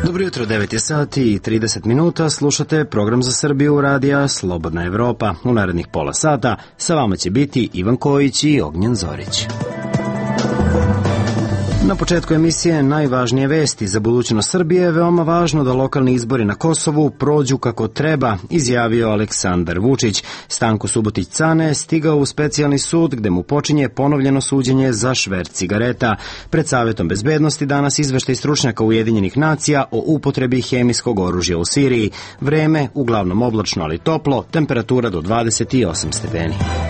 Dobro jutro, 9 je sati i 30 minuta, slušate program za Srbiju radija Slobodna Evropa. U narednih pola sata sa vama će biti Ivan Kojić i Ognjen Zorić. Na početku emisije najvažnije vesti za budućnost Srbije je veoma važno da lokalni izbori na Kosovu prođu kako treba, izjavio Aleksandar Vučić. Stanko Subotić-Cane stigao u specijalni sud gde mu počinje ponovljeno suđenje za šverc cigareta. Pred Savetom bezbednosti danas izveštaj stručnjaka Ujedinjenih nacija o upotrebi hemijskog oružja u Siriji. Vreme uglavnom oblačno ali toplo, temperatura do 28 stepeni.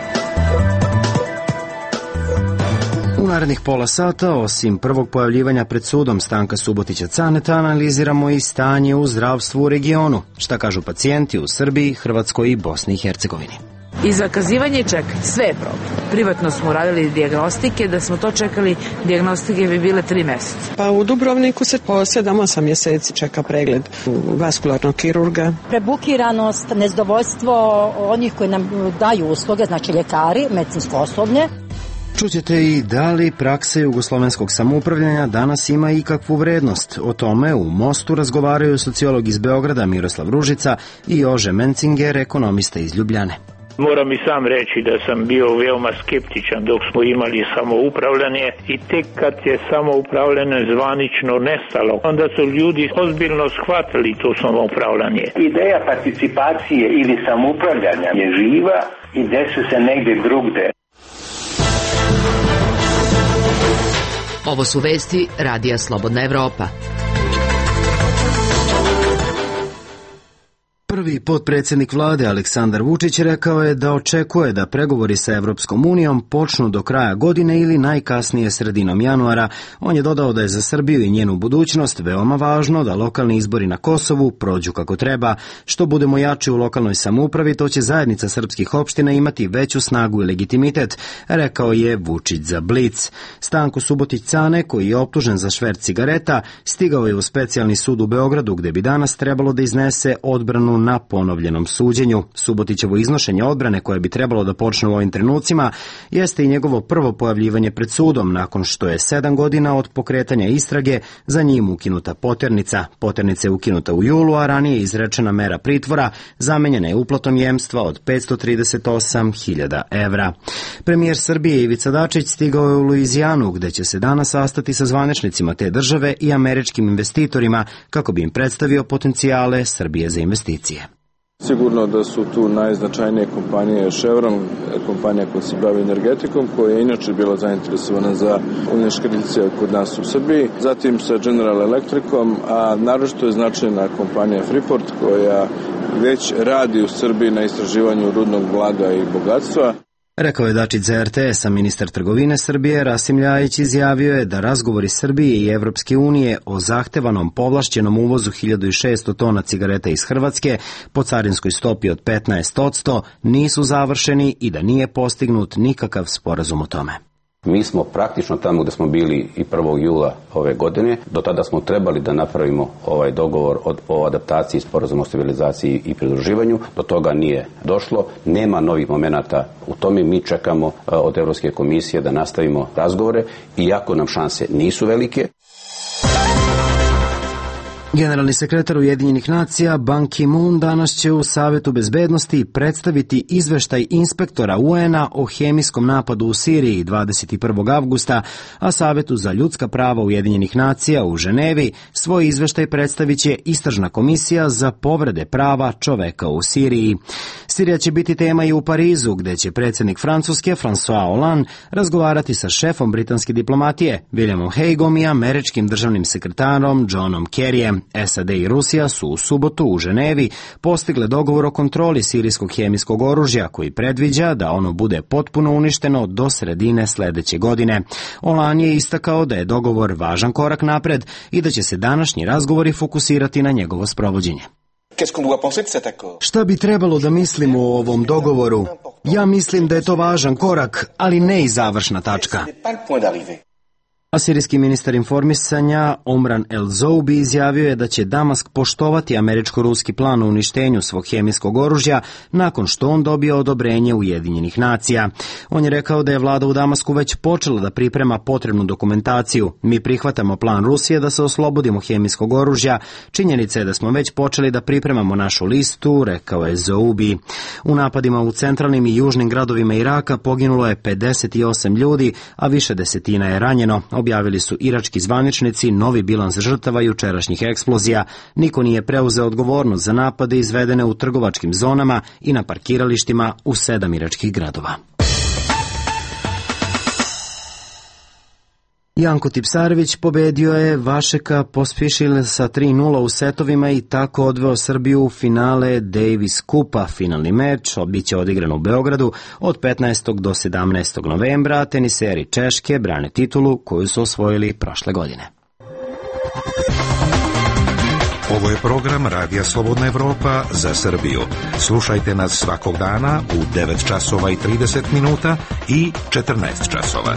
U narednih pola sata, osim prvog pojavljivanja pred sudom Stanka Subotića-Caneta, analiziramo i stanje u zdravstvu u regionu. Šta kažu pacijenti u Srbiji, Hrvatskoj i Bosni i Hercegovini. I zakazivanje i čekanje, sve je problem. Privatno smo radili dijagnostike, da smo to čekali, dijagnostike bi bile 3 meseca. Pa u Dubrovniku se po 7-8 mjeseci čeka pregled vaskularnog kirurga. Prebukiranost, nezadovoljstvo onih koji nam daju usluge, znači ljekari, medicinsko osoblje. Čućete i da li praksa jugoslovenskog samoupravljanja danas ima ikakvu vrednost. O tome u Mostu razgovaraju sociolog iz Beograda Miroslav Ružica i Jože Mencinger, ekonomista iz Ljubljane. Moram i sam reći da sam bio veoma skeptičan dok smo imali samoupravljanje i tek kad je samoupravljanje zvanično nestalo, onda su ljudi ozbiljno shvatili to samoupravljanje. Ideja participacije ili samoupravljanja je živa i desi se negdje drugde. Ovo su vesti Radija Slobodna Evropa. Prvi potpredsjednik vlade Aleksandar Vučić rekao je da očekuje da pregovori sa Evropskom unijom počnu do kraja godine ili najkasnije sredinom januara. On je dodao da je za Srbiju i njenu budućnost veoma važno da lokalni izbori na Kosovu prođu kako treba. Što budemo jači u lokalnoj samoupravi, to će zajednica srpskih opština imati veću snagu i legitimitet, rekao je Vučić za Blic. Stanko Subotić-Cane, koji je optužen za šverc cigareta, stigao je u specijalni sud u Beogradu gde bi danas trebalo da iznese odbranu na ponovljenom suđenju. Subotićevo iznošenje odbrane koje bi trebalo da počne u ovim trenucima jeste i njegovo prvo pojavljivanje pred sudom nakon što je 7 godina od pokretanja istrage za njim ukinuta poternica. Poternica je ukinuta u julu, a ranije izrečena mera pritvora zamenjena je uplatom jemstva od 538.000 evra. Premijer Srbije Ivica Dačić stigao je u Luizijanu gde će se danas sastati sa zvaničnicima te države i američkim investitorima kako bi im predstavio potencijale Srbije za investicije. Sigurno da su tu najznačajnije kompanije Chevron, kompanija koja se bavi energetikom, koja je inače bila zainteresovana za investicije kod nas u Srbiji, zatim sa General Electricom, a naročito je značajna kompanija Freeport koja već radi u Srbiji na istraživanju rudnog blaga i bogatstva. Rekao je Dačić za RTS, a ministar trgovine Srbije Rasim Ljajić izjavio je da razgovori Srbije i Evropske unije o zahtevanom povlašćenom uvozu 1600 tona cigareta iz Hrvatske po carinskoj stopi od 15% nisu završeni i da nije postignut nikakav sporazum o tome. Mi smo praktično tamo gde smo bili i 1. jula ove godine. Do tada smo trebali da napravimo ovaj dogovor o adaptaciji, sporazum o stabilizaciji i pridruživanju. Do toga nije došlo. Nema novih momenata u tome. Mi čekamo od Evropske komisije da nastavimo razgovore, iako nam šanse nisu velike. Generalni sekretar Ujedinjenih nacija Ban Ki-moon danas će u Savetu bezbednosti predstaviti izveštaj inspektora UN-a o hemijskom napadu u Siriji 21. avgusta, a Savetu za ljudska prava Ujedinjenih nacija u Ženevi svoj izveštaj predstavit će istražna komisija za povrede prava čoveka u Siriji. Sirija će biti tema i u Parizu, gde će predsjednik Francuske François Hollande razgovarati sa šefom britanske diplomatije Williamom Hagueom i američkim državnim sekretarom Johnom Kerryjem. SAD i Rusija su u subotu u Ženevi postigle dogovor o kontroli sirijskog hemijskog oružja koji predviđa da ono bude potpuno uništeno do sredine sledeće godine. Hollande je istakao da je dogovor važan korak napred i da će se današnji razgovori fokusirati na njegovo sprovođenje. Šta bi trebalo da mislimo o ovom dogovoru? Ja mislim da je to važan korak, ali ne i završna tačka. Asirijski ministar informisanja Omran El-Zoubi izjavio je da će Damask poštovati američko-ruski plan o uništenju svog hemijskog oružja nakon što on dobio odobrenje Ujedinjenih nacija. On je rekao da je vlada u Damasku već počela da priprema potrebnu dokumentaciju. Mi prihvatamo plan Rusije da se oslobodimo hemijskog oružja. Činjenica je da smo već počeli da pripremamo našu listu, rekao je Zoubi. U napadima u centralnim i južnim gradovima Iraka poginulo je 58 ljudi, a više desetina je ranjeno. Objavili su irački zvaničnici novi bilans žrtava jučerašnjih eksplozija. Niko nije preuzeo odgovornost za napade izvedene u trgovačkim zonama i na parkiralištima u 7 iračkih gradova. Janko Tipsarević pobedio je Vašeka Pospišil sa 3:0 u setovima i tako odveo Srbiju u finale Davis Kupa. Finalni meč biće odigran u Beogradu od 15. do 17. novembra. Teniseri Češke brane titulu koju su osvojili prošle godine. Ovo je program Radija Slobodna Evropa za Srbiju. Slušajte nas svakog dana u 9 časova i 30 minuta i 14 časova.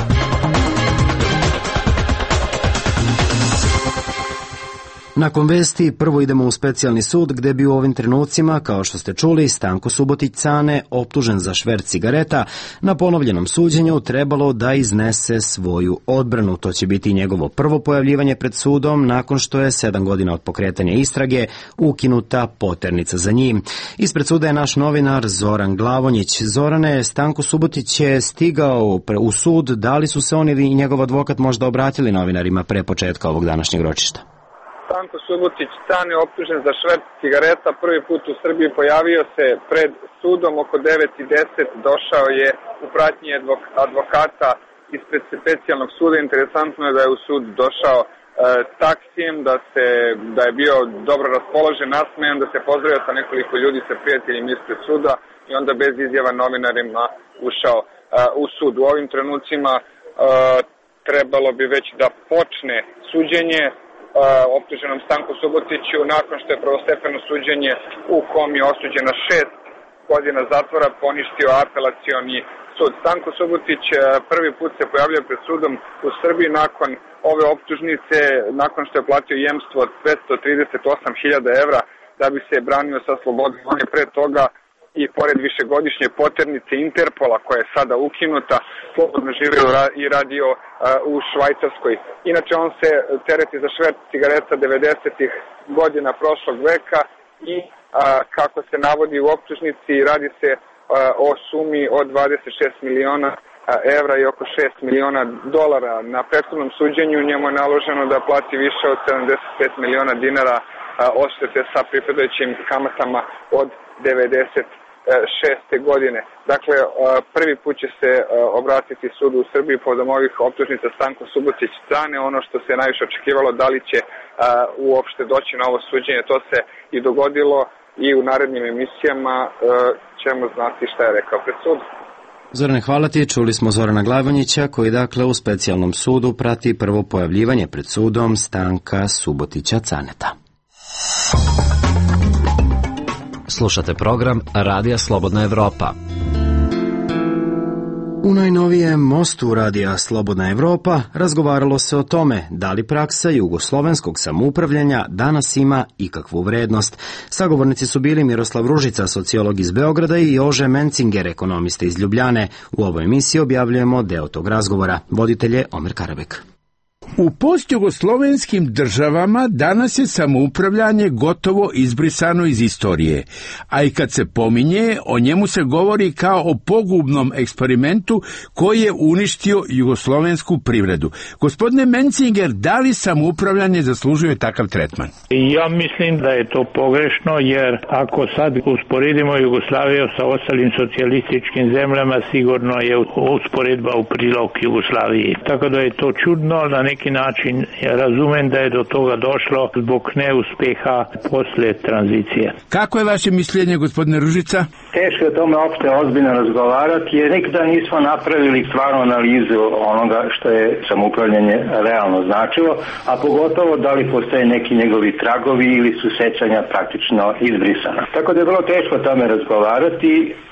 Nakon vesti, prvo idemo u specijalni sud gde bi u ovim trenucima, kao što ste čuli, Stanko Subotić Cane, optužen za šverc cigareta, na ponovljenom suđenju trebalo da iznese svoju odbranu. To će biti njegovo prvo pojavljivanje pred sudom nakon što je 7 godina od pokretanja istrage ukinuta poternica za njim. Ispred suda je naš novinar Zoran Glavonjić. Zorane, Stanko Subotić je stigao u sud. Da li su se on i njegov advokat možda obratili novinarima pre početka ovog današnjeg ročišta? Stanko Subotić Cane, optužen za šverc cigareta, prvi put u Srbiji pojavio se pred sudom oko 9:10. Došao je u pratnji advokata ispred specijalnog suda. Interesantno je da je u sud došao taksijem, da je bio dobro raspoložen, nasmejan, da se pozdravio sa nekoliko ljudi, sa prijateljima ispred suda i onda bez izjava novinarima ušao u sud. U ovim trenucima trebalo bi već da počne suđenje optuženom Stanku Subotiću nakon što je prvostepeno suđenje u kom je osuđen na 6 godina zatvora poništio apelacioni sud. Stanko Subotić prvi put se pojavljao pred sudom u Srbiji nakon ove optužnice, nakon što je platio jemstvo od 538.000 evra da bi se branio sa slobodom. On je pre toga i pored višegodišnje poternice Interpola, koja je sada ukinuta, slobodno živio i radio u Švajcarskoj. Inače, on se tereti za šverc cigareta 90-ih godina prošlog veka i, kako se navodi u optužnici, radi se o sumi od 26 miliona evra i oko 6 miliona dolara. Na prethodnom suđenju njemu je naloženo da plati više od 75 miliona dinara odštete sa pripadajućim kamatama od 96. godine. Dakle, prvi put će se obratiti sudu u Srbiji povodom ovih optužnica Stanko Subotić Cane. Ono što se najviše očekivalo, da li će uopšte doći na ovo suđenje, to se i dogodilo i u narednim emisijama ćemo znati šta je rekao pred sudom. Zorane, hvala ti. Čuli smo Zorana Glavonjića koji dakle u specijalnom sudu prati prvo pojavljivanje pred sudom Stanka Subotića Caneta. Slušate program Radija Slobodna Evropa. U najnovijem mostu Radija Slobodna Evropa razgovaralo se o tome da li praksa jugoslovenskog samoupravljanja danas ima ikakvu vrednost. Sagovornici su bili Miroslav Ružica, sociolog iz Beograda, i Jože Mencinger, ekonomista iz Ljubljane. U ovoj emisiji objavljujemo deo tog razgovora. Voditelj je Omer Karabek. U postjugoslovenskim državama danas je samoupravljanje gotovo izbrisano iz istorije, a i kad se pominje, o njemu se govori kao o pogubnom eksperimentu koji je uništio jugoslovensku privredu. Gospodine Mencinger, da li samoupravljanje zaslužuje takav tretman? Ja mislim da je to pogrešno, jer ako sad usporedimo Jugoslaviju sa ostalim socijalističkim zemljama, sigurno je usporedba u prilog Jugoslaviji. Tako da je to čudno, na neki način razumem da je do toga došlo zbog neuspeha posle tranzicije. Kako je vaše mišljenje, gospodine Ružica? Teško je o tome opšte ozbiljno razgovarati, jer nikada nismo napravili stvarnu analizu onoga što je samoupravljanje realno značilo, a pogotovo da li postoje neki njegovi tragovi ili su sećanja praktično izbrisana. Tako da je vrlo teško o tome razgovarati.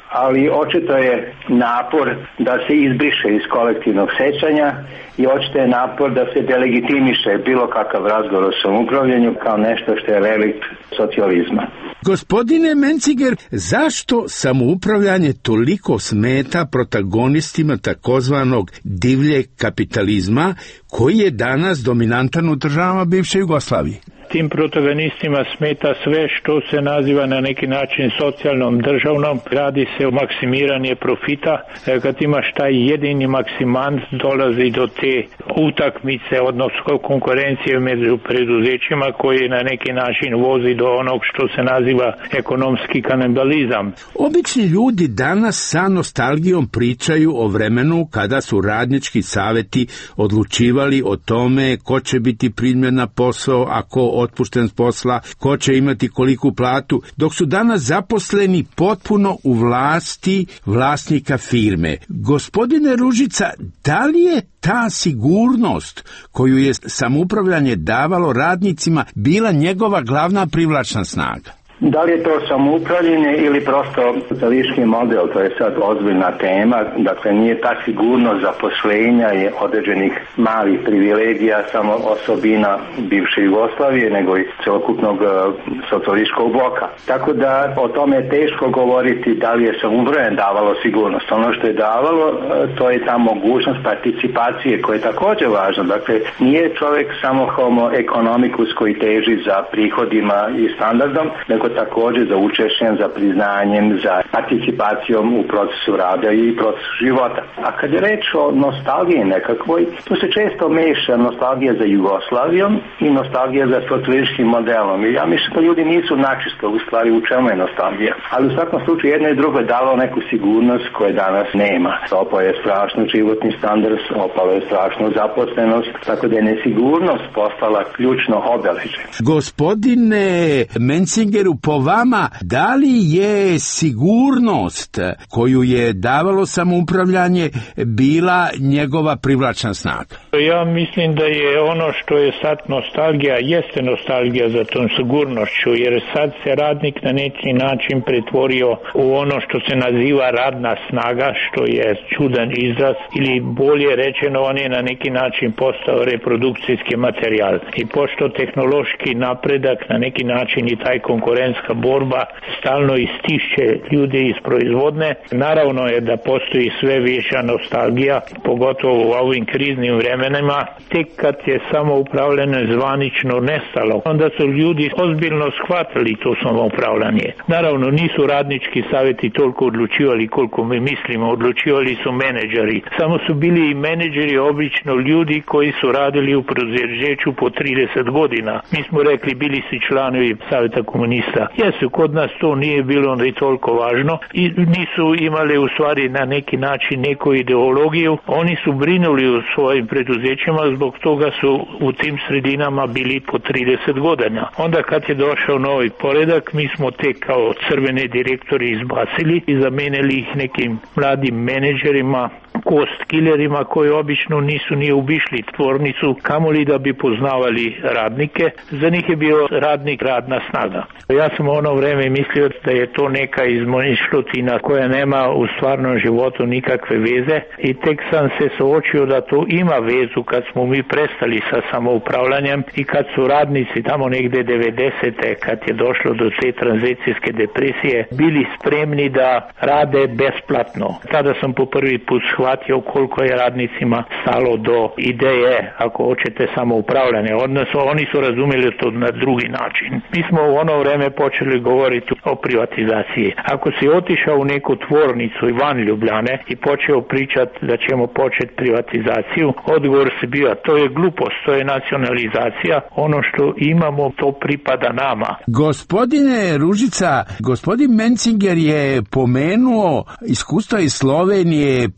ali očito je napor da se izbriše iz kolektivnog sećanja i očito je napor da se delegitimiše bilo kakav razgovor o samoupravljanju kao nešto što je relikt socijalizma. Gospodine Menciger, zašto samoupravljanje toliko smeta protagonistima takozvanog divljeg kapitalizma koji je danas dominantan u državama bivše Jugoslavije? Tim protagonistima smeta sve što se naziva na neki način socijalnom državnom. Radi se o maksimiranje profita. Kad imaš taj jedini maksimant, dolazi do te utakmice, odnosno konkurencije među preduzećima koji na neki način vozi do onog što se naziva ekonomski kanibalizam. Obični ljudi danas sa nostalgijom pričaju o vremenu kada su radnički saveti odlučivali o tome ko će biti primljen na posao, ako otpušten s posla, ko će imati koliku platu, dok su danas zaposleni potpuno u vlasti vlasnika firme. Gospodine Ružica, da li je ta sigurnost koju je samoupravljanje davalo radnicima bila njegova glavna privlačna snaga? Da li je to samoupravljanje ili prosto socijalistički model, to je sad ozbiljna tema. Dakle, nije ta sigurnost zaposlenja i određenih malih privilegija samo osobina bivše Jugoslavije, nego i celokupnog socijalističkog bloka. Tako da o tome je teško govoriti da li je samoupravljanje davalo sigurnost. Ono što je davalo, to je ta mogućnost participacije koja je također važna. Dakle, nije čovjek samo homo economicus koji teži za prihodima i standardom, nego također za učešćem, za priznanjem, za participacijom u procesu rada i procesu života. A kad je reč o nostalgiji nekakvoj, tu se često meša nostalgija za Jugoslavijom i nostalgija za socijalističkim modelom. I ja mislim da ljudi nisu načisto u stvari u čemu je nostalgija. Ali u svakom slučaju jedno i drugo je davalo neku sigurnost koje danas nema. Opao je strašno životni standard, opala je strašno zaposlenost, tako da je nesigurnost postala ključno obeležje. Gospodine Mencingeru, po vama, da li je sigurnost koju je davalo samoupravljanje bila njegova privlačna snaga? Ja mislim da je ono što je sad nostalgija, jeste nostalgija za tom sigurnošću, jer sad se radnik na neki način pretvorio u ono što se naziva radna snaga, što je čudan izraz, ili bolje rečeno, on je na neki način postao reprodukcijski materijal. I pošto tehnološki napredak na neki način i taj konkurentska borba stalno istišće ljude iz proizvodne, naravno je da postoji sve veća nostalgija, pogotovo u ovim kriznim vremenima. Tek kad je samoupravljanje zvanično nestalo, onda su ljudi ozbiljno shvatili to samoupravljanje. Naravno, nisu radnički savjeti toliko odlučivali koliko mi mislimo, odlučivali su menadžeri. Samo su bili i menadžeri obično ljudi koji su radili u preduzeću po 30 godina. Mi smo rekli, bili si članovi Savjeta komunista. Jesu, kod nas to nije bilo onda i toliko važno i nisu imali u stvari na neki način neku ideologiju. Oni su brinuli o svojim preduzećima, zbog toga su u tim sredinama bili po 30 godina. Onda kad je došao novi poredak, mi smo te kao crvene direktori izbacili i zamenili ih nekim mladim menadžerima, cost killerima koji obično nisu ni obišli tvornicu, kamoli da bi poznavali radnike. Za njih je bio radnik radna snaga. Ja sam u ono vreme mislio da je to neka izmišljotina koja nema u stvarnom životu nikakve veze i tek sam se suočio da to ima vezu kad smo mi prestali sa samoupravljanjem i kad su radnici tamo negde 90. kad je došlo do te tranzicijske depresije bili spremni da rade besplatno. Tada sam po prvi put shvatio koliko je radnicima stalo do ideje, ako hoćete, samoupravljanje. Odnosno, oni su razumeli to na drugi način. Mi smo u ono vreme počeli govoriti o privatizaciji. Ako si otišao u neku tvornicu i van Ljubljane i počeo pričati da ćemo početi privatizaciju, odgovor si bio, to je glupost, to je nacionalizacija, ono što imamo to pripada nama. Gospodine Ružica, gospodin Mencinger je pomenuo iskustva iz Slovenije prilikom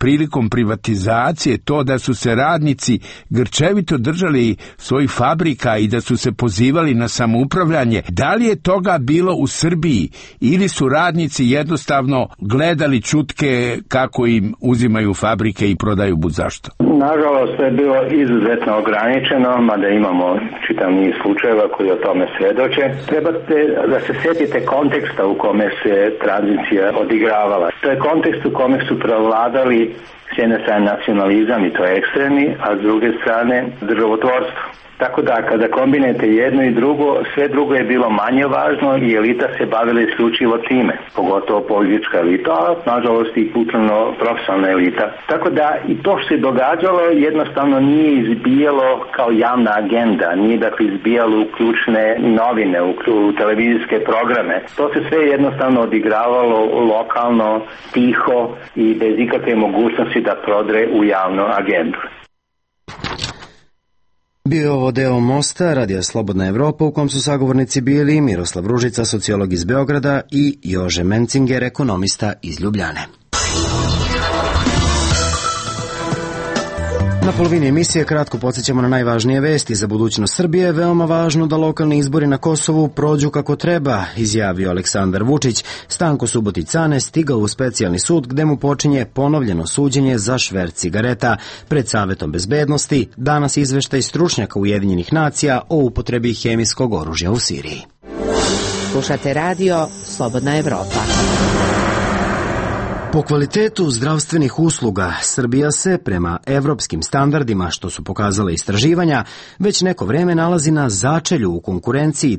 prilikom privatizacije, to da su se radnici grčevito držali svojih fabrika i da su se pozivali na samoupravljanje, da li je toga bilo u Srbiji ili su radnici jednostavno gledali ćutke kako im uzimaju fabrike i prodaju budzašto? Nažalost, to je bilo izuzetno ograničeno, mada imamo čitav niz slučajeva koji o tome svedoče. Trebate da se sjetite konteksta u kome se tranzicija odigravala. To je kontekst u kome su prevladali s jedne strane nacionalizam i to je ekstremni, a s druge strane državotvorstvo. Tako da kada kombinete jedno i drugo, sve drugo je bilo manje važno i elita se bavila isključivo time, pogotovo politička elita, a nažalost i kulturno-profesionalna elita. Tako da i to što se događalo jednostavno nije izbijalo kao javna agenda, nije dakle izbijalo u ključne novine, u televizijske programe. To se sve jednostavno odigravalo lokalno, tiho i bez ikakve mogućnosti da prodre u javnu agendu. Bio je ovo deo Mosta, Radija Slobodna Evropa, u kom su sagovornici bili Miroslav Ružica, sociolog iz Beograda, i Jože Mencinger, ekonomista iz Ljubljane. Na polovini emisije kratko podsjećamo na najvažnije vesti za budućnost Srbije. Veoma važno da lokalni izbori na Kosovu prođu kako treba, izjavio Aleksandar Vučić. Stanko Subotić-Cane stigao u specijalni sud gde mu počinje ponovljeno suđenje za šverc cigareta. Pred Savetom bezbednosti danas izveštaj stručnjaka Ujedinjenih nacija o upotrebi hemijskog oružja u Siriji. Slušate radio Slobodna Evropa. Po kvalitetu zdravstvenih usluga Srbija se, prema evropskim standardima, što su pokazale istraživanja, već neko vreme nalazi na začelju u konkurenciji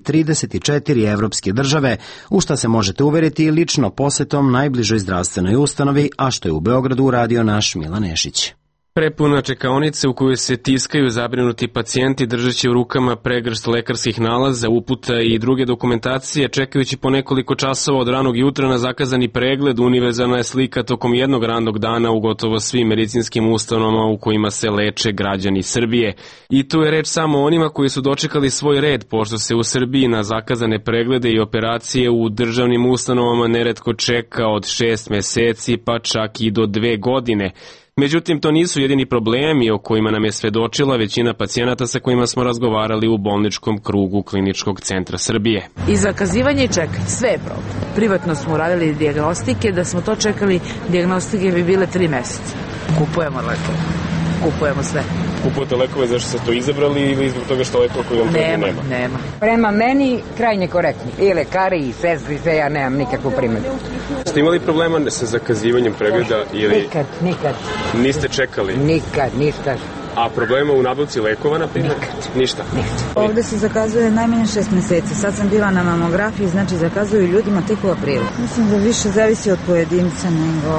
34 evropske države, u šta se možete uveriti lično posetom najbližoj zdravstvenoj ustanovi, a što je u Beogradu uradio naš Milan Nešić. Prepuna čekaonice u kojoj se tiskaju zabrinuti pacijenti držeći u rukama pregršt lekarskih nalaza, uputa i druge dokumentacije, čekajući po nekoliko časova od ranog jutra na zakazani pregled, univerzalna je slika tokom jednog radnog dana u gotovo svim medicinskim ustanovama u kojima se leče građani Srbije. I tu je reč samo o onima koji su dočekali svoj red, pošto se u Srbiji na zakazane preglede i operacije u državnim ustanovama neretko čeka od 6 meseci pa čak i do 2 godine. Međutim, to nisu jedini problemi o kojima nam je svedočila većina pacijenata sa kojima smo razgovarali u bolničkom krugu Kliničkog centra Srbije. I zakazivanje i čekanje, sve je problem. Privatno smo uradili dijagnostike, da smo to čekali, dijagnostike bi bile 3 meseca. Kupujemo lekove, kupujemo sve. Kupujete lekove zašto ste to izabrali ili zbog toga što lekova koji vam treba nema? Nema. Prema meni krajnje korektni. I lekari i sestri, sve, ja nemam nikakvu primjedbu. Ste imali problema sa zakazivanjem pregleda ili... Nikad. Niste čekali? Nikad, ništa. A problema u nabavci lekova, na primjer? Ništa. Ovde se zakazuje najmanje 6 meseci. Sad sam bila na mamografiji, znači zakazuju ljudima tek u aprilu. Mislim da više zavisi od pojedinca nego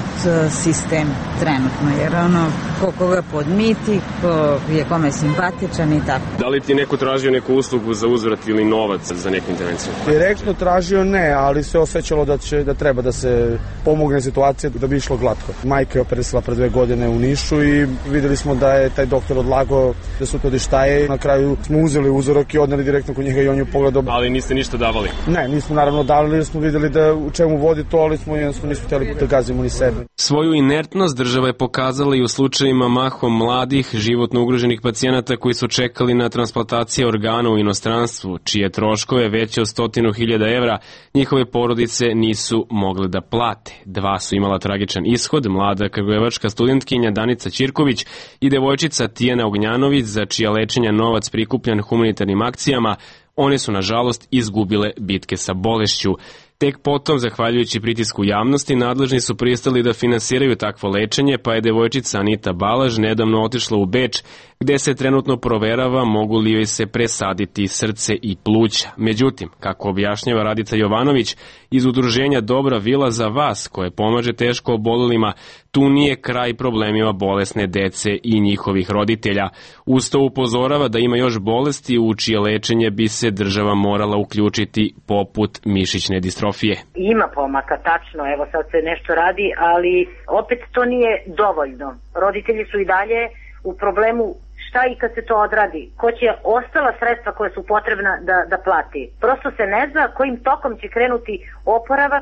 od sistema trenutno, jer ko koga podmiti, ko je kome simpatičan i tako. Da li ti neko tražio neku uslugu za uzvrat ili novac za neku intervenciju? Direktno tražio ne, ali se osjećalo da treba da se pomogne situacija da bi išlo glatko. Majka je operisala pre 2 godine u Nišu i videli smo da je taj doktor odlagao da su to deštaje. Na kraju smo uzeli uzorak i odneli direktno kod njega i on je pogledao. Ali niste ništa davali? Ne, nismo naravno davali jer smo videli da u čemu vodi to, ali smo jednostavno nismo htjeli da gazimo ni sebe. Svoju inertnost država je pokazala i u slučajevima mahom mladih, životno ugroženih pacijenata koji su čekali na transplantacije organa u inostranstvu, čije troškove veće od 100.000 evra njihove porodice nisu mogle da plate. 2 su imala tragičan ishod, mlada kragujevačka studentkinja Danica Ćirković i devojčica Tijana Ognjanović, za čija lečenja novac prikupljan humanitarnim akcijama, one su nažalost izgubile bitke sa bolešću. Tek potom, zahvaljujući pritisku javnosti, nadležni su pristali da finansiraju takvo lečenje, pa je devojčica Anita Balaž nedavno otišla u Beč, gde se trenutno proverava mogu li joj se presaditi srce i pluća. Međutim, kako objašnjava Radica Jovanović iz udruženja Dobra vila za vas, koje pomaže teško obolelima, tu nije kraj problemima bolesne dece i njihovih roditelja. Uz to upozorava da ima još bolesti u čije lečenje bi se država morala uključiti, poput mišićne distrofije. Ima pomaka, tačno, evo sad se nešto radi, ali opet to nije dovoljno. Roditelji su i dalje u problemu šta i kad se to odradi, ko će ostala sredstva koja su potrebna da plati. Prosto se ne zna kojim tokom će krenuti oporavak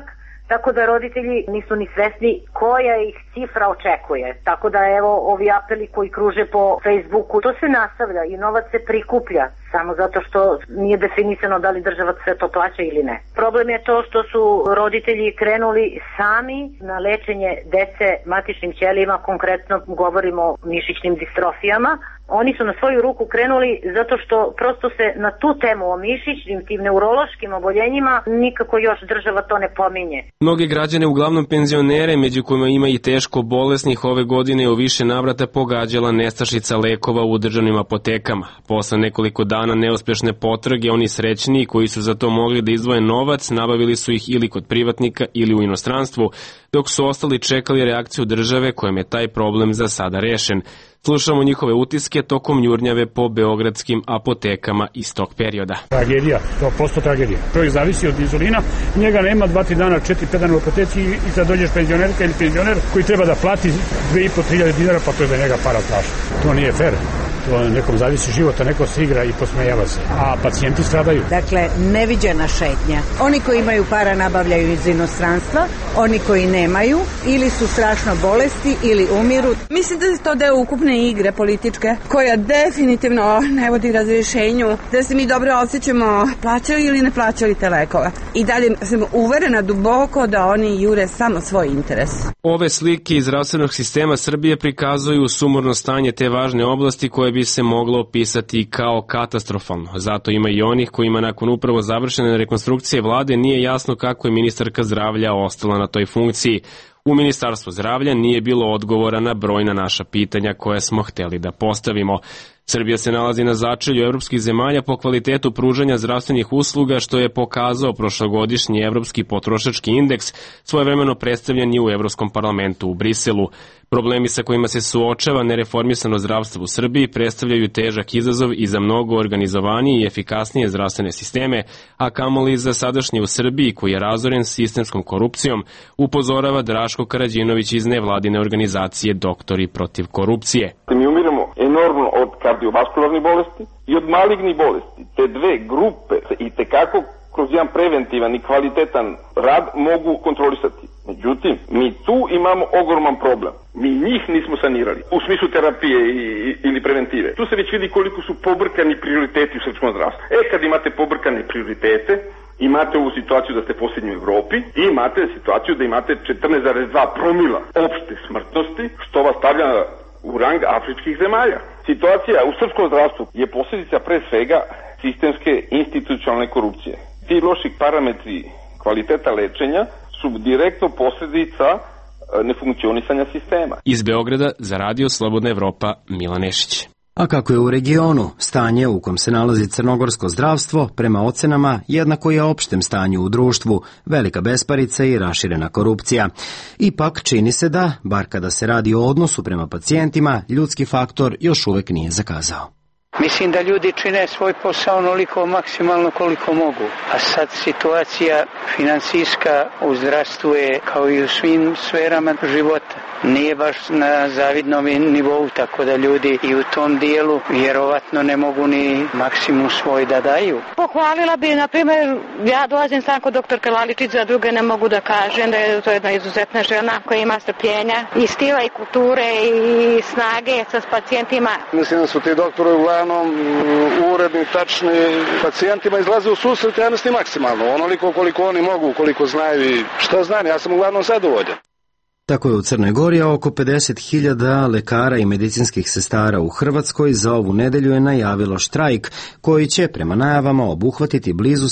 tako da roditelji nisu ni svesni koja ih cifra očekuje. Tako da evo ovi apeli koji kruže po Facebooku, to se nastavlja i novac se prikuplja samo zato što nije definisano da li država sve to plaća ili ne. Problem je to što su roditelji krenuli sami na lečenje dece matičnim ćelijama, konkretno govorimo o mišićnim distrofijama. Oni su na svoju ruku krenuli zato što prosto se na tu temu o mišićnim, tim neurološkim oboljenjima nikako još država to ne pominje. Mnogi građane, uglavnom penzionere, među kojima ima i teško bolesnih, ove godine u više navrata pogađala nestašica lekova u državnim apotekama. Posle nekoliko dana neuspešne potrage, oni srećniji koji su za to mogli da izdvoje novac, nabavili su ih ili kod privatnika ili u inostranstvu, dok su ostali čekali reakciju države kojem je taj problem za sada rešen. Slušamo njihove utiske tokom jurnjave po beogradskim apotekama iz tog perioda. Tragedija, 100% tragedija. Čovjek zavisi od inzulina, njega nema 2-3 dana, 4-5 dana u apoteci i sad dođeš penzionerka ili penzioner koji treba da plati 2.500 dinara, pa to je za njega para strašno. To nije fair. To nekom zavisi života, neko se igra i posmejava se, a pacijenti stradaju. Dakle, neviđena šetnja. Oni koji imaju para nabavljaju iz inostranstva, oni koji nemaju ili su strašno bolesti ili umiru. Mislim da je to deo ukupne igre političke, koja definitivno ne vodi razrješenju da se mi dobro osjećamo plaćali ili ne plaćali te lekove. I dalje sam uverena duboko da oni jure samo svoj interes. Ove slike iz zdravstvenog sistema Srbije prikazuju sumorno stanje te važne oblasti koje bi se moglo opisati kao katastrofalno. Zato ima i onih kojima nakon upravo završene rekonstrukcije vlade nije jasno kako je ministarka zdravlja ostala na toj funkciji. U Ministarstvu zdravlja nije bilo odgovora na brojna naša pitanja koje smo hteli da postavimo. Srbija se nalazi na začelju evropskih zemalja po kvalitetu pružanja zdravstvenih usluga, što je pokazao prošlogodišnji evropski potrošački indeks, svojevremeno predstavljen i u Evropskom parlamentu u Briselu. Problemi sa kojima se suočava nereformisano zdravstvo u Srbiji predstavljaju težak izazov i za mnogo organizovanije i efikasnije zdravstvene sisteme, a kamoli za sadašnje u Srbiji koji je razoren sistemskom korupcijom, upozorava Draško Karađinović iz nevladine organizacije Doktori protiv korupcije. Mi umiramo enormno od kardiovaskularnih bolesti i od malignih bolesti. Te dve grupe i tekako kroz jedan preventivan i kvalitetan rad mogu kontrolisati. Međutim, mi tu imamo ogroman problem. Mi njih nismo sanirali u smislu terapije ili preventive. Tu se već vidi koliko su pobrkani prioriteti u srpskom zdravstvu. Kad imate pobrkane prioritete, imate ovu situaciju da ste posljednji u Evropi i imate situaciju da imate 14,2 promila opšte smrtnosti, što vas stavlja u rang afričkih zemalja. Situacija u srpskom zdravstvu je posljedica pre svega sistemske institucionalne korupcije. Ti loši parametri kvaliteta lečenja su direktno posljedica nefunkcionisanja sistema. Iz Beograda za Radio Slobodna Evropa, Milan Nešić. A kako je u regionu, stanje u kom se nalazi crnogorsko zdravstvo, prema ocenama, jednako je opštem stanju u društvu, velika besparica i raširena korupcija. Ipak čini se da, bar kada se radi o odnosu prema pacijentima, ljudski faktor još uvek nije zakazao. Mislim da ljudi čine svoj posao onoliko maksimalno koliko mogu, a sad situacija finansijska u zdravstvu je kao i u svim sferama života. Nije baš na zavidnom nivou, tako da ljudi i u tom dijelu vjerovatno ne mogu ni maksimum svoj da daju. Pohvalila bi, na primjer, ja dolazim sam kod doktorke Laličić, za druge ne mogu da kažem da je to jedna izuzetna žena koja ima strpljenja i stila i kulture i snage sa pacijentima. Mislim da su ti doktori uglavnom uredni, tačni, pacijentima izlaze u susret javnosti maksimalno, onoliko koliko oni mogu, koliko znaju i što znam, ja sam uglavnom zadovoljan. Tako je u Crnoj Gori, a oko 50.000 lekara i medicinskih sestara u Hrvatskoj za ovu nedelju je najavilo štrajk, koji će, prema najavama, obuhvatiti blizu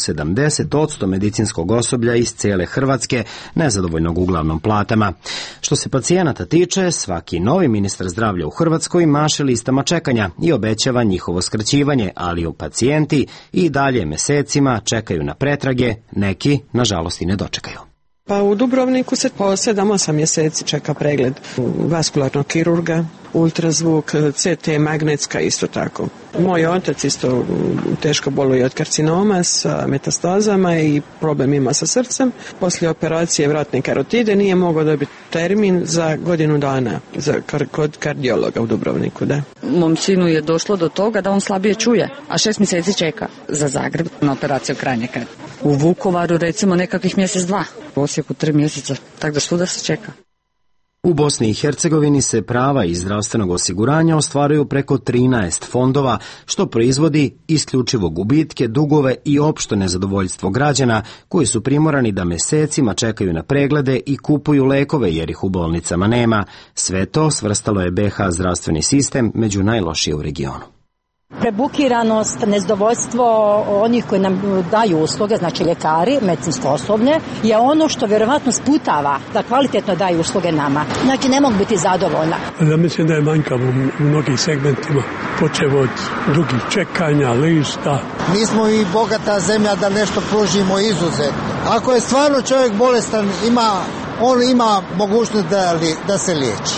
70% medicinskog osoblja iz cele Hrvatske, nezadovoljnog uglavnom platama. Što se pacijenata tiče, svaki novi ministar zdravlja u Hrvatskoj maše listama čekanja i obećava njihovo skraćivanje, ali pacijenti i dalje mesecima čekaju na pretrage, neki, nažalost, i ne dočekaju. Pa u Dubrovniku se po 7-8 mjeseci čeka pregled vaskularnog kirurga, ultrazvuk, CT, magnetska isto tako. Moj otac isto teško boluje od karcinoma sa metastazama i problem ima sa srcem. Poslije operacije vratne karotide nije mogao dobiti termin za godinu dana kod kardiologa u Dubrovniku. Da. Mom sinu je došlo do toga da on slabije čuje, a 6 mjeseci čeka za Zagreb na operaciju krajnje kreda. U Vukovaru recimo nekakvih mjesec, dva. U Osijeku 3 mjeseca, tako da svuda se čeka. U Bosni i Hercegovini se prava iz zdravstvenog osiguranja ostvaruju preko 13 fondova, što proizvodi isključivo gubitke, dugove i opšto nezadovoljstvo građana koji su primorani da mesecima čekaju na preglede i kupuju lekove jer ih u bolnicama nema. Sve to svrstalo je BiH zdravstveni sistem među najlošije u regionu. Prebukiranost, nezadovoljstvo onih koji nam daju usluge, znači ljekari, medicinsko osoblje, je ono što vjerovatno sputava da kvalitetno daju usluge nama. Znači ne mogu biti zadovoljna. Ja mislim da je manjkavo u mnogih segmentima, počev od dugih čekanja, lista. Mi smo i bogata zemlja da nešto pružimo izuzetno. Ako je stvarno čovjek bolestan, on ima mogućnost da se liječi.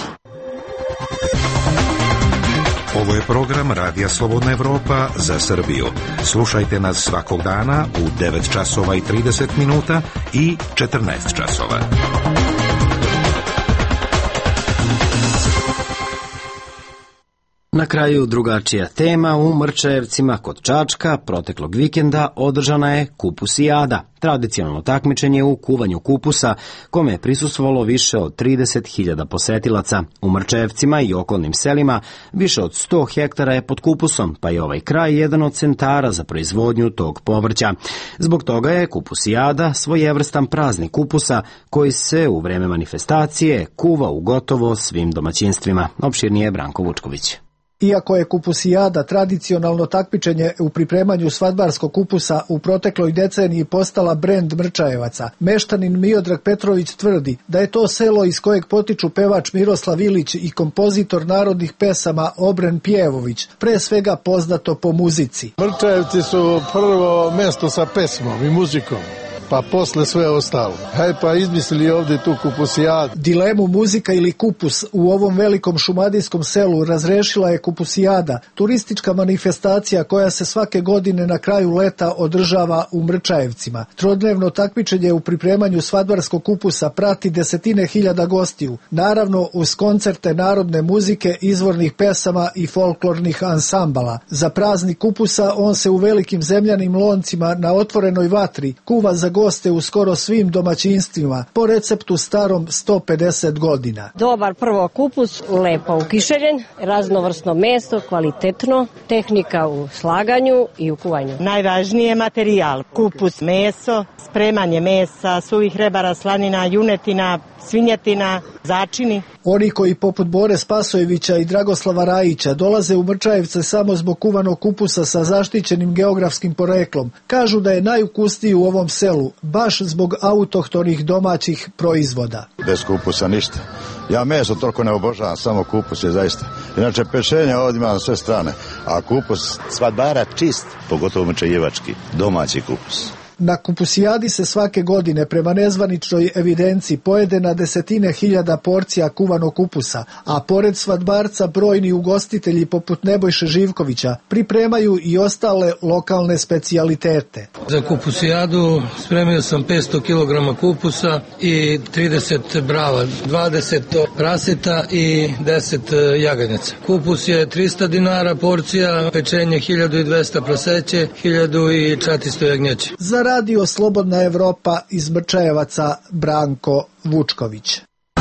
Ovo je program Radija Slobodna Evropa za Srbiju. Slušajte nas svakog dana u 9 časova i 30 minuta i 14 časova. Na kraju drugačija tema. U Mrčajevcima kod Čačka proteklog vikenda održana je kupusijada, tradicionalno takmičenje u kuvanju kupusa, kome je prisustvovalo više od 30.000 posetilaca. U Mrčajevcima i okolnim selima više od 100 hektara je pod kupusom, pa je ovaj kraj jedan od centara za proizvodnju tog povrća. Zbog toga je kupusijada svojevrstan praznik kupusa koji se u vreme manifestacije kuva u gotovo svim domaćinstvima. Opširnije Branko Vučković. Iako je kupusijada tradicionalno takmičenje u pripremanju svadbarskog kupusa u protekloj deceniji postala brend Mrčajevaca, meštanin Miodrag Petrović tvrdi da je to selo iz kojeg potiču pevač Miroslav Ilić i kompozitor narodnih pesama Obren Pjevović, pre svega poznato po muzici. Mrčajevci su prvo mesto sa pesmom i muzikom, pa posle sve ostalo. Pa izmislili ovdje tu kupusijadu. Dilemu muzika ili kupus u ovom velikom šumadijskom selu razrešila je kupusijada, turistička manifestacija koja se svake godine na kraju leta održava u Mrčajevcima. Trodnevno takmičenje u pripremanju svadbarskog kupusa prati desetine hiljada gostiju, naravno uz koncerte narodne muzike, izvornih pesama i folklornih ansambala. Za praznik kupusa on se u velikim zemljanim loncima na otvorenoj vatri kuva za goste u skoro svim domaćinstvima, po receptu starom 150 godina. Dobar prvo kupus, lepo ukišeljen, raznovrsno meso, kvalitetno, tehnika u slaganju i u kuvanju. Najvažniji je materijal, kupus, meso, spremanje mesa, suvih rebara, slanina, junetina, svinjetina, začini. Oni koji poput Bore Spasojevića i Dragoslava Rajića dolaze u Mrčajevce samo zbog kuvanog kupusa sa zaštićenim geografskim poreklom, kažu da je najukusniji u ovom selu, baš zbog autohtonih domaćih proizvoda. Bez kupusa ništa. Ja meso toliko ne obožavam, samo kupus je zaista. Inače pečenja ovdje ima na sve strane, a kupus svadbara čist, pogotovo mrčajevački, domaći kupus. Na kupusijadi se svake godine prema nezvaničnoj evidenciji pojede na desetine hiljada porcija kuvanog kupusa, a pored svadbarca brojni ugostitelji poput Nebojše Živkovića pripremaju i ostale lokalne specijalitete. Za kupusijadu spremio sam 500 kg kupusa i 30 brava, 20 praseta i 10 jaganjaca. Kupus je 300 dinara porcija, pečenje 1200 praseće, 1400 jagnjeće. Za Radio Slobodna Evropa iz Mrčajevaca Branko Vučković.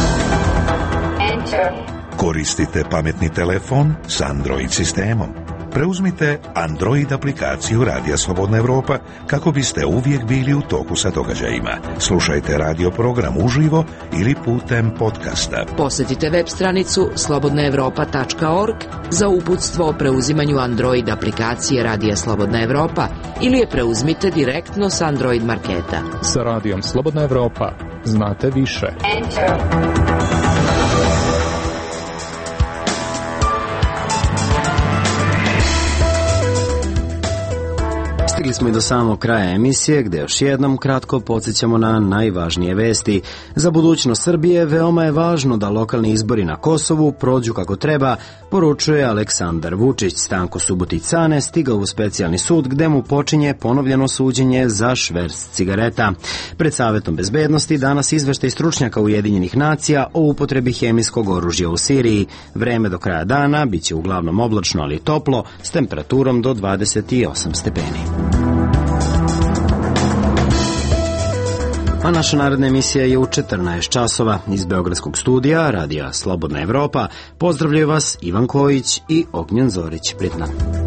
Koristite pametni telefon s Android sistemom. Preuzmite Android aplikaciju Radija Slobodna Evropa kako biste uvijek bili u toku sa događajima. Slušajte radio program uživo ili putem podcasta. Posjetite web stranicu slobodnaevropa.org za uputstvo o preuzimanju Android aplikacije Radija Slobodna Evropa ili je preuzmite direktno s Android marketa. Sa Radijom Slobodna Evropa znate više. Stigli smo i do samog kraja emisije, gde još jednom kratko podsjećamo na najvažnije vesti. Za budućnost Srbije veoma je važno da lokalni izbori na Kosovu prođu kako treba, poručuje Aleksandar Vučić. Stanko Subotić-Cane stigao u specijalni sud gde mu počinje ponovljeno suđenje za šverc cigareta. Pred Savetom bezbednosti danas izveštaj stručnjaka Ujedinjenih nacija o upotrebi hemijskog oružja u Siriji. Vreme do kraja dana biće uglavnom oblačno, ali toplo, s temperaturom do 28 stepeni. A naša naredna emisija je u 14 časova. Iz Beogradskog studija Radija Slobodna Evropa pozdravljaju vas Ivan Kojić i Ognjen Zorić. Prijatno.